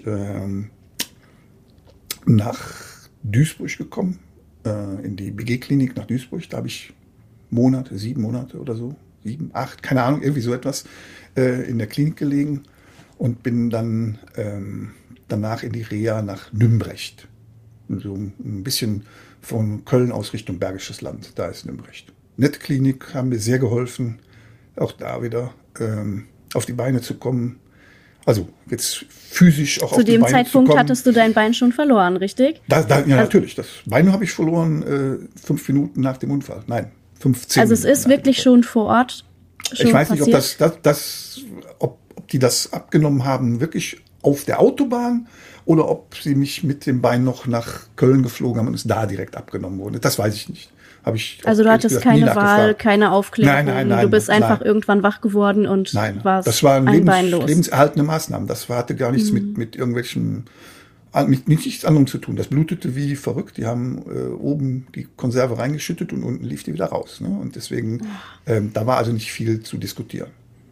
nach Duisburg gekommen, in die BG-Klinik nach Duisburg. Da habe ich 7 Monate oder so, 7, 8, keine Ahnung, irgendwie so etwas in der Klinik gelegen und bin dann danach in die Reha nach Nümbrecht. So ein bisschen von Köln aus Richtung Bergisches Land, da ist Nümbrecht. Nette Klinik, haben mir sehr geholfen, auch da wieder auf die Beine zu kommen. Also jetzt physisch auch auf die Beine zu kommen. Zu dem Zeitpunkt hattest du dein Bein schon verloren, richtig? Natürlich. Das Bein habe ich verloren 5 Minuten nach dem Unfall. Nein, 15 Also es ist wirklich schon vor Ort schon Ich weiß nicht, passiert? ob die das abgenommen haben, wirklich auf der Autobahn oder ob sie mich mit dem Bein noch nach Köln geflogen haben und es da direkt abgenommen wurde. Das weiß ich nicht. Also du hattest keine Wahl, keine Aufklärung. Nein, du bist einfach irgendwann wach geworden und warst das waren beinlos. lebenserhaltende Maßnahmen. Das hatte gar nichts mit irgendwelchen, mit nichts anderem zu tun. Das blutete wie verrückt. Die haben oben die Konserve reingeschüttet und unten lief die wieder raus. Ne? Und deswegen, da war also nicht viel zu diskutieren.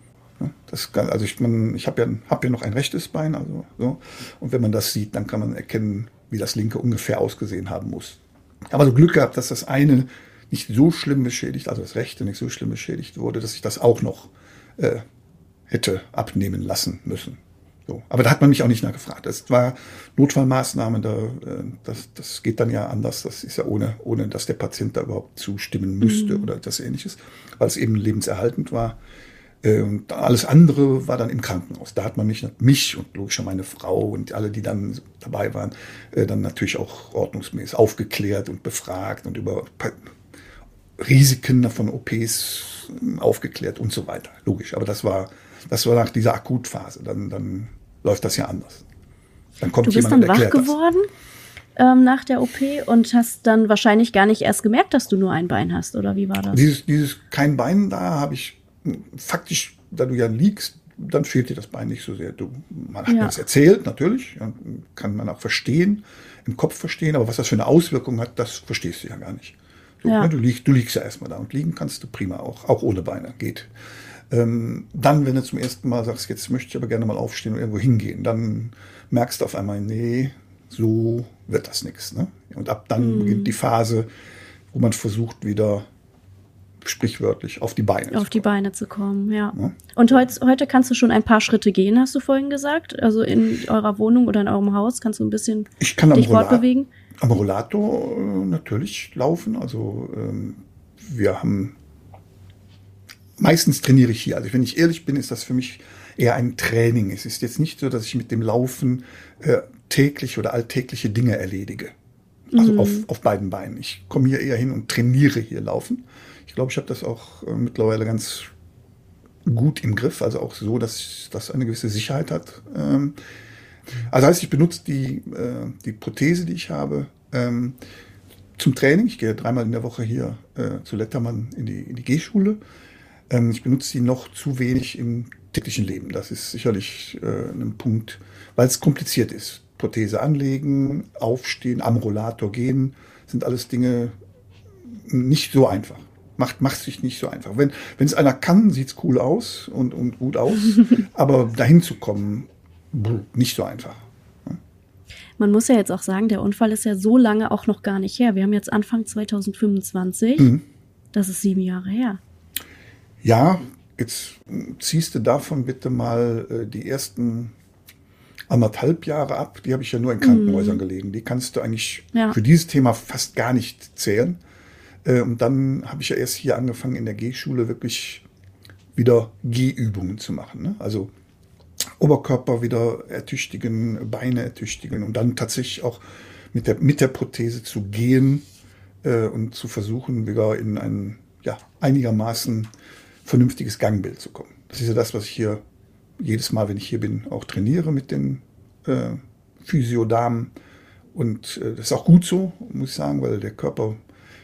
Ich habe ja noch ein rechtes Bein, also so. Und wenn man das sieht, dann kann man erkennen, wie das linke ungefähr ausgesehen haben muss. Aber so Glück gehabt, dass das eine nicht so schlimm beschädigt, also das rechte nicht so schlimm beschädigt wurde, dass ich das auch noch hätte abnehmen lassen müssen. So. Aber da hat man mich auch nicht nachgefragt. Das war Notfallmaßnahme, das geht dann ja anders. Das ist ja ohne dass der Patient da überhaupt zustimmen müsste oder etwas Ähnliches, weil es eben lebenserhaltend war. Und alles andere war dann im Krankenhaus. Da hat man mich und logischerweise meine Frau und alle, die dann dabei waren, dann natürlich auch ordnungsmäßig aufgeklärt und befragt und über Risiken von OPs aufgeklärt und so weiter. Logisch. Aber das war nach dieser Akutphase. Dann läuft das ja anders. Dann kommt du bist jemand dann und wach erklärt geworden nach der OP und hast dann wahrscheinlich gar nicht erst gemerkt, dass du nur ein Bein hast, oder wie war das? Dieses kein Bein da habe ich faktisch, da du ja liegst, dann fehlt dir das Bein nicht so sehr. Man hat mir das erzählt, natürlich, kann man auch verstehen, im Kopf verstehen, aber was das für eine Auswirkung hat, das verstehst du ja gar nicht. Du liegst ja erstmal da und liegen kannst du prima auch ohne Beine, geht. Dann, wenn du zum ersten Mal sagst, jetzt möchte ich aber gerne mal aufstehen und irgendwo hingehen, dann merkst du auf einmal, nee, so wird das nichts. Ne? Und ab dann beginnt die Phase, wo man versucht, wieder sprichwörtlich auf die Beine zu kommen. Ja. Und heute kannst du schon ein paar Schritte gehen, hast du vorhin gesagt? Also in eurer Wohnung oder in eurem Haus kannst du ein bisschen dich fortbewegen? Am Rollator natürlich laufen. Also meistens trainiere ich hier. Also wenn ich ehrlich bin, ist das für mich eher ein Training. Es ist jetzt nicht so, dass ich mit dem Laufen täglich oder alltägliche Dinge erledige. Also auf beiden Beinen. Ich komme hier eher hin und trainiere hier Laufen. Ich glaube, ich habe das auch mittlerweile ganz gut im Griff, also auch so, dass das eine gewisse Sicherheit hat. Also heißt, ich benutze die Prothese, die ich habe, zum Training. Ich gehe 3-mal in der Woche hier zu Lettermann in die Gehschule. Ich benutze sie noch zu wenig im täglichen Leben. Das ist sicherlich ein Punkt, weil es kompliziert ist. Prothese anlegen, aufstehen, am Rollator gehen, sind alles Dinge nicht so einfach. Macht sich nicht so einfach. Wenn es einer kann, sieht es cool aus und gut aus, aber dahin zu kommen, nicht so einfach. Man muss ja jetzt auch sagen, der Unfall ist ja so lange auch noch gar nicht her. Wir haben jetzt Anfang 2025. Das ist 7 Jahre her. Ja, jetzt ziehst du davon bitte mal die ersten 1,5 Jahre ab. Die habe ich ja nur in Krankenhäusern gelegen. Die kannst du eigentlich für dieses Thema fast gar nicht zählen. Und dann habe ich ja erst hier angefangen, in der Gehschule wirklich wieder Gehübungen zu machen. Ne? Also Oberkörper wieder ertüchtigen, Beine ertüchtigen und dann tatsächlich auch mit der Prothese zu gehen und zu versuchen, wieder in ein einigermaßen vernünftiges Gangbild zu kommen. Das ist ja das, was ich hier jedes Mal, wenn ich hier bin, auch trainiere mit den Physiodamen. Und das ist auch gut so, muss ich sagen, weil der Körper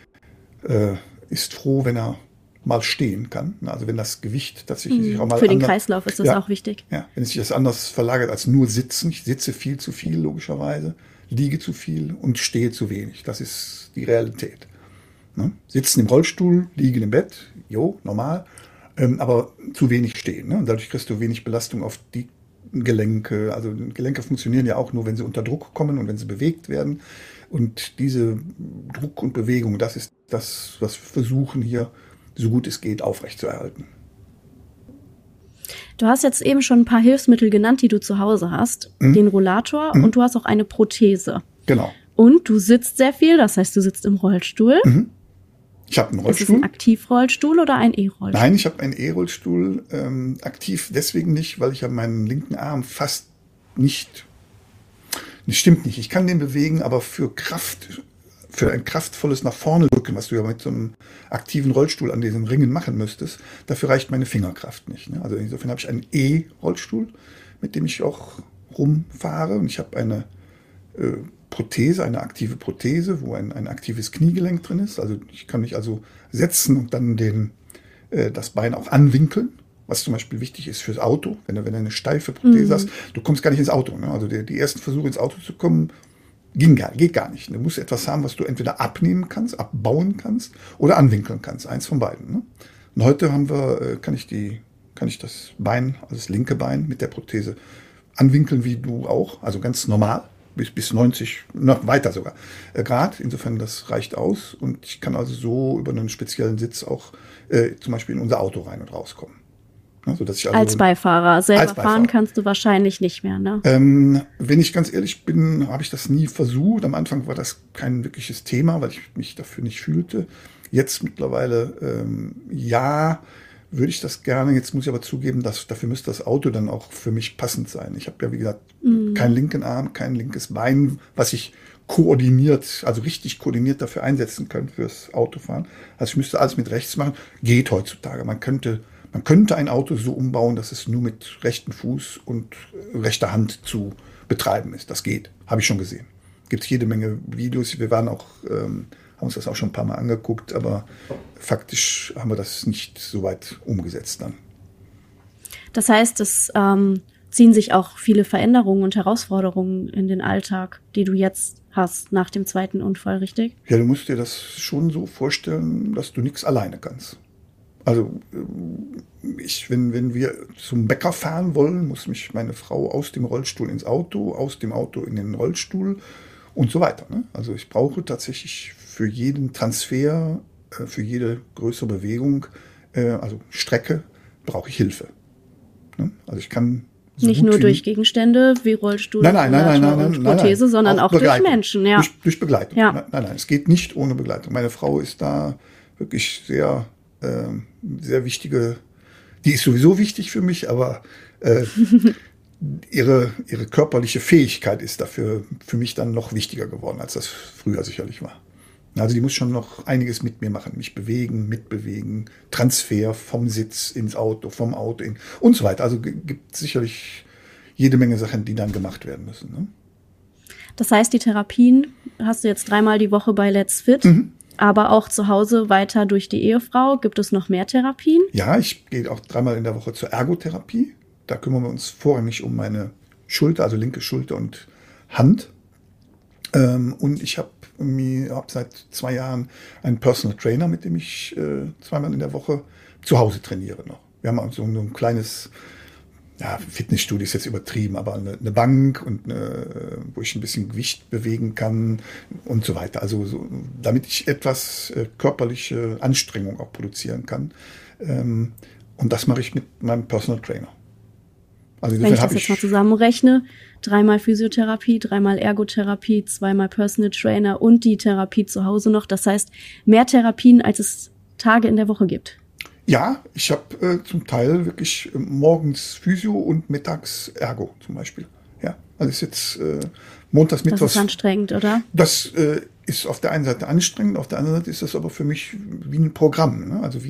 ist froh, wenn er mal stehen kann. Also wenn das Gewicht tatsächlich sich auch mal für den Kreislauf ist das auch wichtig. Ja, wenn es sich das anders verlagert als nur sitzen. Ich sitze viel zu viel, logischerweise, liege zu viel und stehe zu wenig. Das ist die Realität. Ne? Sitzen im Rollstuhl, liegen im Bett, normal, aber zu wenig stehen. Ne? Und dadurch kriegst du wenig Belastung auf die Gelenke. Also Gelenke funktionieren ja auch nur, wenn sie unter Druck kommen und wenn sie bewegt werden. Und diese Druck und Bewegung, das ist das, was wir versuchen hier, so gut es geht, aufrechtzuerhalten. Du hast jetzt eben schon ein paar Hilfsmittel genannt, die du zu Hause hast. Den Rollator und du hast auch eine Prothese. Genau. Und du sitzt sehr viel, das heißt, du sitzt im Rollstuhl. Ich habe einen Rollstuhl. Ist es ein Aktivrollstuhl oder ein E-Rollstuhl? Nein, ich habe einen E-Rollstuhl. Aktiv deswegen nicht, weil ich ja meinen linken Arm fast nicht... Das stimmt nicht. Ich kann den bewegen, aber für ein kraftvolles nach vorne drücken, was du ja mit so einem aktiven Rollstuhl an diesen Ringen machen müsstest, dafür reicht meine Fingerkraft nicht. Ne? Also insofern habe ich einen E-Rollstuhl, mit dem ich auch rumfahre. Und ich habe eine Prothese, eine aktive Prothese, wo ein aktives Kniegelenk drin ist. Also ich kann mich also setzen und dann das Bein auch anwinkeln, was zum Beispiel wichtig ist fürs Auto. Wenn du eine steife Prothese hast, du kommst gar nicht ins Auto. Ne? Also die ersten Versuche ins Auto zu kommen, geht gar nicht. Du musst etwas haben, was du entweder abnehmen kannst, abbauen kannst oder anwinkeln kannst. Eins von beiden. Ne? Und heute kann ich das Bein, also das linke Bein mit der Prothese anwinkeln wie du auch, also ganz normal, bis 90, noch weiter sogar, Grad. Insofern, das reicht aus und ich kann also so über einen speziellen Sitz auch zum Beispiel in unser Auto rein und rauskommen. Also, dass ich also als Beifahrer. Selber fahren kannst du wahrscheinlich nicht mehr, ne? Wenn ich ganz ehrlich bin, habe ich das nie versucht. Am Anfang war das kein wirkliches Thema, weil ich mich dafür nicht fühlte. Jetzt mittlerweile, ja, würde ich das gerne. Jetzt muss ich aber zugeben, dass dafür müsste das Auto dann auch für mich passend sein. Ich habe ja, wie gesagt, keinen linken Arm, kein linkes Bein, was ich richtig koordiniert dafür einsetzen kann fürs Autofahren. Also ich müsste alles mit rechts machen. Geht heutzutage. Man könnte ein Auto so umbauen, dass es nur mit rechtem Fuß und rechter Hand zu betreiben ist. Das geht. Habe ich schon gesehen. Gibt es jede Menge Videos. Wir waren auch, haben uns das auch schon ein paar Mal angeguckt, aber faktisch haben wir das nicht so weit umgesetzt dann. Das heißt, es ziehen sich auch viele Veränderungen und Herausforderungen in den Alltag, die du jetzt hast nach dem zweiten Unfall, richtig? Ja, du musst dir das schon so vorstellen, dass du nichts alleine kannst. Also wenn wir zum Bäcker fahren wollen, muss mich meine Frau aus dem Rollstuhl ins Auto, aus dem Auto in den Rollstuhl und so weiter. Ne? Also ich brauche tatsächlich für jeden Transfer, für jede größere Bewegung, also Strecke, brauche ich Hilfe. Ne? Also ich kann nicht nur durch Gegenstände wie Rollstuhl und Prothese, sondern auch durch Menschen. Ja. Durch Begleitung. Ja. Nein, es geht nicht ohne Begleitung. Meine Frau ist da wirklich sehr wichtige, die ist sowieso wichtig für mich, aber ihre körperliche Fähigkeit ist dafür für mich dann noch wichtiger geworden, als das früher sicherlich war. Also die muss schon noch einiges mit mir machen, mich bewegen, mitbewegen, Transfer vom Sitz ins Auto, vom Auto und so weiter. Also gibt sicherlich jede Menge Sachen, die dann gemacht werden müssen. Ne? Das heißt, die Therapien hast du jetzt 3-mal die Woche bei Let's Fit. Aber auch zu Hause weiter durch die Ehefrau. Gibt es noch mehr Therapien? Ja, ich gehe auch 3-mal in der Woche zur Ergotherapie. Da kümmern wir uns vorrangig um meine Schulter, also linke Schulter und Hand. Und ich habe seit 2 Jahren einen Personal Trainer, mit dem ich 2-mal in der Woche zu Hause trainiere noch. Wir haben so ein kleines, Fitnessstudio ist jetzt übertrieben, aber eine Bank und wo ich ein bisschen Gewicht bewegen kann und so weiter. Also damit ich etwas körperliche Anstrengung auch produzieren kann. Und das mache ich mit meinem Personal Trainer. Also wenn ich das jetzt mal zusammenrechne, 3-mal Physiotherapie, 3-mal Ergotherapie, 2-mal Personal Trainer und die Therapie zu Hause noch. Das heißt, mehr Therapien, als es Tage in der Woche gibt. Ja, ich habe zum Teil wirklich morgens Physio und mittags Ergo zum Beispiel. Ja, also ist jetzt montags, mittwochs. Das ist anstrengend, oder? Das ist auf der einen Seite anstrengend, auf der anderen Seite ist das aber für mich wie ein Programm. Ne? Also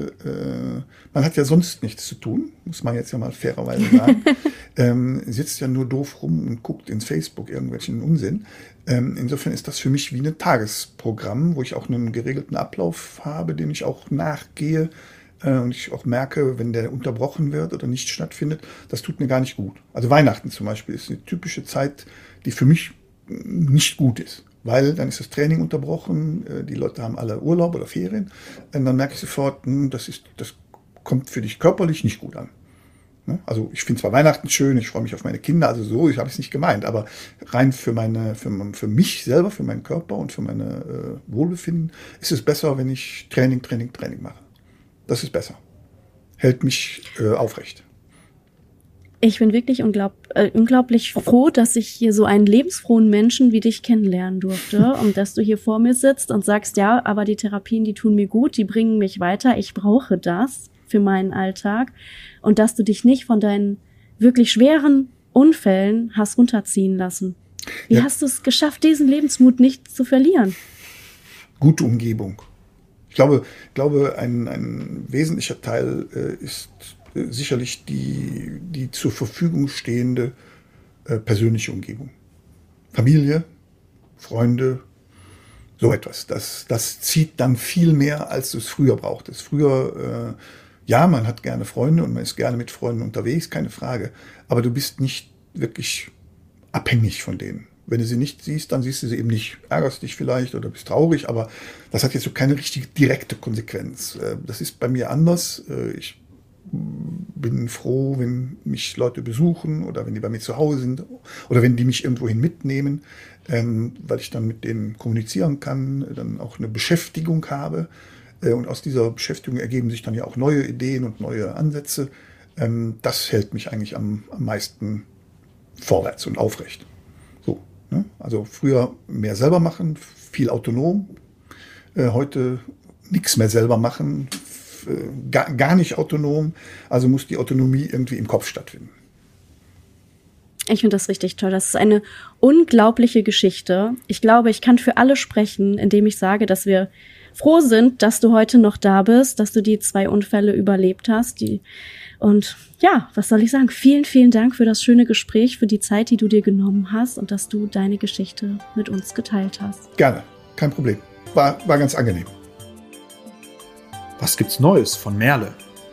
man hat ja sonst nichts zu tun, muss man jetzt ja mal fairerweise sagen. Sitzt ja nur doof rum und guckt ins Facebook irgendwelchen Unsinn. Insofern ist das für mich wie ein Tagesprogramm, wo ich auch einen geregelten Ablauf habe, dem ich auch nachgehe. Und ich auch merke, wenn der unterbrochen wird oder nicht stattfindet, das tut mir gar nicht gut. Also Weihnachten zum Beispiel ist eine typische Zeit, die für mich nicht gut ist. Weil dann ist das Training unterbrochen, die Leute haben alle Urlaub oder Ferien. Und dann merke ich sofort, das kommt für dich körperlich nicht gut an. Also ich finde zwar Weihnachten schön, ich freue mich auf meine Kinder, also so, ich habe es nicht gemeint, aber rein für mich selber, für meinen Körper und für mein Wohlbefinden ist es besser, wenn ich Training mache. Das ist besser. Hält mich aufrecht. Ich bin wirklich unglaublich froh, dass ich hier so einen lebensfrohen Menschen wie dich kennenlernen durfte und dass du hier vor mir sitzt und sagst, ja, aber die Therapien, die tun mir gut, die bringen mich weiter, ich brauche das für meinen Alltag und dass du dich nicht von deinen wirklich schweren Unfällen hast runterziehen lassen. Wie hast du es geschafft, diesen Lebensmut nicht zu verlieren? Gute Umgebung. Ich glaube, ein wesentlicher Teil ist sicherlich die zur Verfügung stehende persönliche Umgebung. Familie, Freunde, so etwas. Das zieht dann viel mehr, als du es früher brauchtest. Früher, ja, man hat gerne Freunde und man ist gerne mit Freunden unterwegs, keine Frage. Aber du bist nicht wirklich abhängig von denen. Wenn du sie nicht siehst, dann siehst du sie eben nicht. Ärgerst dich vielleicht oder bist traurig, aber das hat jetzt so keine richtige direkte Konsequenz. Das ist bei mir anders. Ich bin froh, wenn mich Leute besuchen oder wenn die bei mir zu Hause sind oder wenn die mich irgendwohin mitnehmen, weil ich dann mit denen kommunizieren kann, dann auch eine Beschäftigung habe. Und aus dieser Beschäftigung ergeben sich dann ja auch neue Ideen und neue Ansätze. Das hält mich eigentlich am meisten vorwärts und aufrecht. So, ne? Also früher mehr selber machen, viel autonom. Heute nichts mehr selber machen, gar nicht autonom. Also muss die Autonomie irgendwie im Kopf stattfinden. Ich finde das richtig toll. Das ist eine unglaubliche Geschichte. Ich glaube, ich kann für alle sprechen, indem ich sage, dass wir froh sind, dass du heute noch da bist, dass du die 2 Unfälle überlebt hast. Und ja, was soll ich sagen? Vielen, vielen Dank für das schöne Gespräch, für die Zeit, die du dir genommen hast und dass du deine Geschichte mit uns geteilt hast. Gerne, kein Problem. War ganz angenehm. Was gibt's Neues von Merle?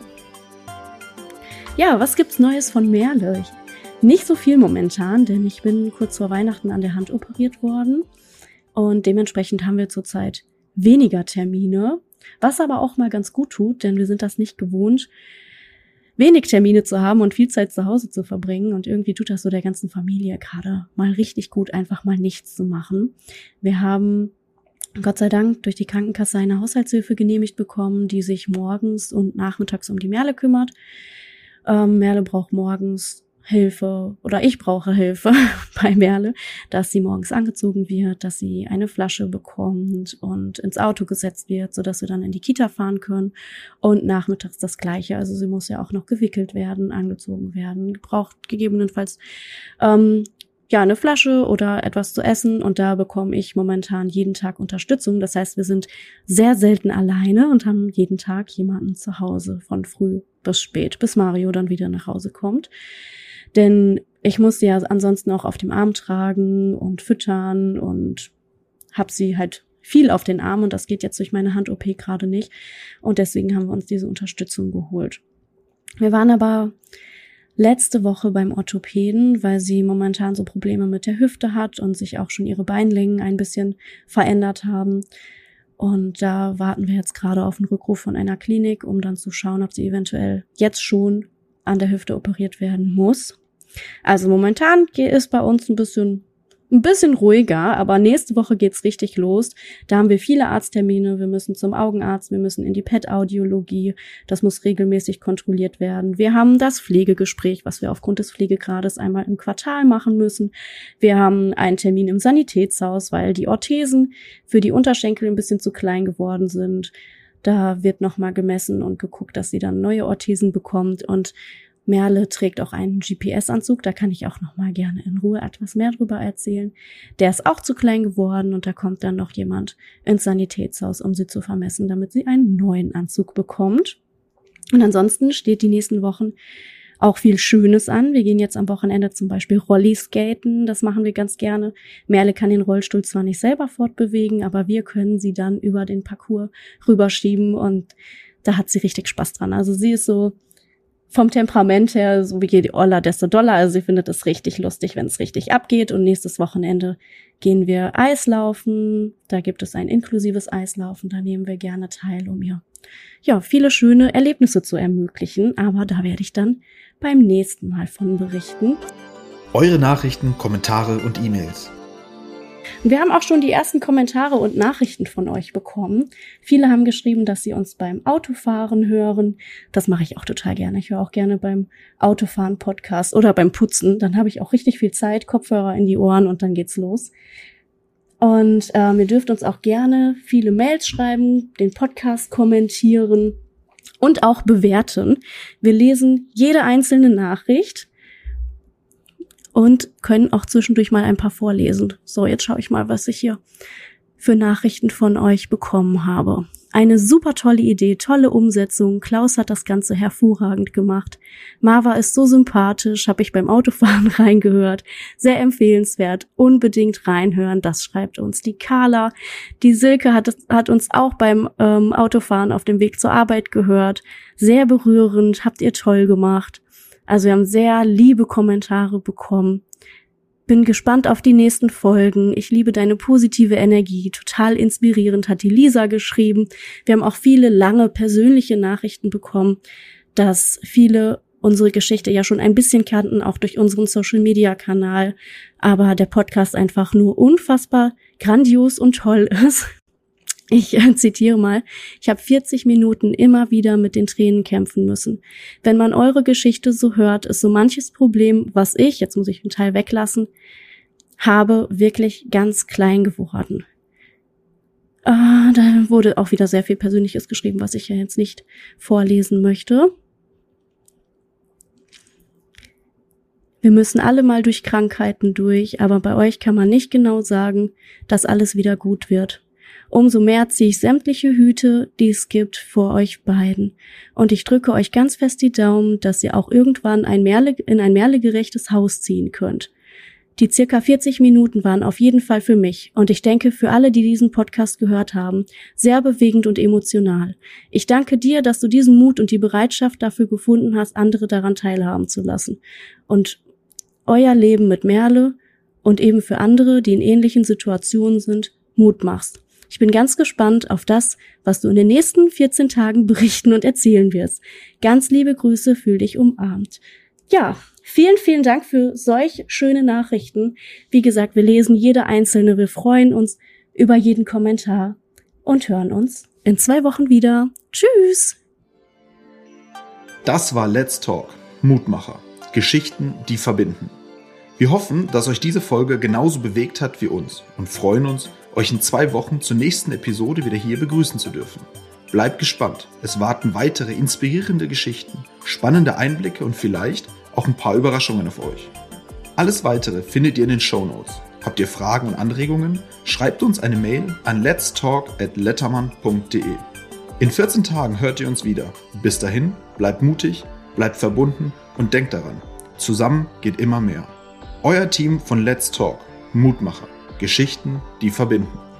Ja, was gibt's Neues von Merle? Nicht so viel momentan, denn ich bin kurz vor Weihnachten an der Hand operiert worden und dementsprechend haben wir zurzeit weniger Termine, was aber auch mal ganz gut tut, denn wir sind das nicht gewohnt, wenig Termine zu haben und viel Zeit zu Hause zu verbringen und irgendwie tut das so der ganzen Familie gerade mal richtig gut, einfach mal nichts zu machen. Wir haben Gott sei Dank durch die Krankenkasse eine Haushaltshilfe genehmigt bekommen, die sich morgens und nachmittags um die Merle kümmert. Merle braucht morgens Hilfe oder ich brauche Hilfe bei Merle, dass sie morgens angezogen wird, dass sie eine Flasche bekommt und ins Auto gesetzt wird, sodass wir dann in die Kita fahren können und nachmittags das Gleiche. Also sie muss ja auch noch gewickelt werden, angezogen werden, braucht gegebenenfalls eine Flasche oder etwas zu essen und da bekomme ich momentan jeden Tag Unterstützung. Das heißt, wir sind sehr selten alleine und haben jeden Tag jemanden zu Hause von früh bis spät, bis Mario dann wieder nach Hause kommt. Denn ich muss sie ja ansonsten auch auf dem Arm tragen und füttern und habe sie halt viel auf den Arm und das geht jetzt durch meine Hand-OP gerade nicht. Und deswegen haben wir uns diese Unterstützung geholt. Wir waren aber letzte Woche beim Orthopäden, weil sie momentan so Probleme mit der Hüfte hat und sich auch schon ihre Beinlängen ein bisschen verändert haben. Und da warten wir jetzt gerade auf einen Rückruf von einer Klinik, um dann zu schauen, ob sie eventuell jetzt schon an der Hüfte operiert werden muss. Also momentan ist bei uns ein bisschen ruhiger, aber nächste Woche geht's richtig los. Da haben wir viele Arzttermine, wir müssen zum Augenarzt, wir müssen in die PET-Audiologie, das muss regelmäßig kontrolliert werden. Wir haben das Pflegegespräch, was wir aufgrund des Pflegegrades einmal im Quartal machen müssen. Wir haben einen Termin im Sanitätshaus, weil die Orthesen für die Unterschenkel ein bisschen zu klein geworden sind. Da wird nochmal gemessen und geguckt, dass sie dann neue Orthesen bekommt und Merle trägt auch einen GPS-Anzug, da kann ich auch noch mal gerne in Ruhe etwas mehr drüber erzählen. Der ist auch zu klein geworden und da kommt dann noch jemand ins Sanitätshaus, um sie zu vermessen, damit sie einen neuen Anzug bekommt. Und ansonsten steht die nächsten Wochen auch viel Schönes an. Wir gehen jetzt am Wochenende zum Beispiel Rolli-Skaten, das machen wir ganz gerne. Merle kann den Rollstuhl zwar nicht selber fortbewegen, aber wir können sie dann über den Parcours rüberschieben und da hat sie richtig Spaß dran. Also sie ist so vom Temperament her, so wie je oller, desto doller. Also sie findet es richtig lustig, wenn es richtig abgeht. Und nächstes Wochenende gehen wir Eislaufen. Da gibt es ein inklusives Eislaufen. Da nehmen wir gerne teil, um ihr viele schöne Erlebnisse zu ermöglichen. Aber da werde ich dann beim nächsten Mal von berichten. Eure Nachrichten, Kommentare und E-Mails. Wir haben auch schon die ersten Kommentare und Nachrichten von euch bekommen. Viele haben geschrieben, dass sie uns beim Autofahren hören. Das mache ich auch total gerne. Ich höre auch gerne beim Autofahren Podcast oder beim Putzen. Dann habe ich auch richtig viel Zeit, Kopfhörer in die Ohren und dann geht's los. Und ihr dürft uns auch gerne viele Mails schreiben, den Podcast kommentieren und auch bewerten. Wir lesen jede einzelne Nachricht und können auch zwischendurch mal ein paar vorlesen. So, jetzt schaue ich mal, was ich hier für Nachrichten von euch bekommen habe. Eine super tolle Idee, tolle Umsetzung. Klaus hat das Ganze hervorragend gemacht. Marva ist so sympathisch, habe ich beim Autofahren reingehört. Sehr empfehlenswert, unbedingt reinhören. Das schreibt uns die Carla. Die Silke hat uns auch beim Autofahren auf dem Weg zur Arbeit gehört. Sehr berührend, habt ihr toll gemacht. Also wir haben sehr liebe Kommentare bekommen. Bin gespannt auf die nächsten Folgen. Ich liebe deine positive Energie. Total inspirierend, hat die Lisa geschrieben. Wir haben auch viele lange persönliche Nachrichten bekommen, dass viele unsere Geschichte ja schon ein bisschen kannten, auch durch unseren Social-Media-Kanal. Aber der Podcast einfach nur unfassbar grandios und toll ist. Ich zitiere mal, ich habe 40 Minuten immer wieder mit den Tränen kämpfen müssen. Wenn man eure Geschichte so hört, ist so manches Problem, was ich, jetzt muss ich einen Teil weglassen, habe, wirklich ganz klein geworden. Da wurde auch wieder sehr viel Persönliches geschrieben, was ich ja jetzt nicht vorlesen möchte. Wir müssen alle mal durch Krankheiten durch, aber bei euch kann man nicht genau sagen, dass alles wieder gut wird. Umso mehr ziehe ich sämtliche Hüte, die es gibt, vor euch beiden. Und ich drücke euch ganz fest die Daumen, dass ihr auch irgendwann in ein merlegerechtes Haus ziehen könnt. Die circa 40 Minuten waren auf jeden Fall für mich und ich denke für alle, die diesen Podcast gehört haben, sehr bewegend und emotional. Ich danke dir, dass du diesen Mut und die Bereitschaft dafür gefunden hast, andere daran teilhaben zu lassen. Und euer Leben mit Merle und eben für andere, die in ähnlichen Situationen sind, Mut machst. Ich bin ganz gespannt auf das, was du in den nächsten 14 Tagen berichten und erzählen wirst. Ganz liebe Grüße, fühl dich umarmt. Ja, vielen, vielen Dank für solch schöne Nachrichten. Wie gesagt, wir lesen jede einzelne. Wir freuen uns über jeden Kommentar und hören uns in 2 Wochen wieder. Tschüss! Das war Let's Talk, Mutmacher. Geschichten, die verbinden. Wir hoffen, dass euch diese Folge genauso bewegt hat wie uns und freuen uns, euch in 2 Wochen zur nächsten Episode wieder hier begrüßen zu dürfen. Bleibt gespannt, es warten weitere inspirierende Geschichten, spannende Einblicke und vielleicht auch ein paar Überraschungen auf euch. Alles Weitere findet ihr in den Shownotes. Habt ihr Fragen und Anregungen? Schreibt uns eine Mail an letstalk@letterman.de. In 14 Tagen hört ihr uns wieder. Bis dahin, bleibt mutig, bleibt verbunden und denkt daran, zusammen geht immer mehr. Euer Team von Let's Talk, Mutmacher. Geschichten, die verbinden.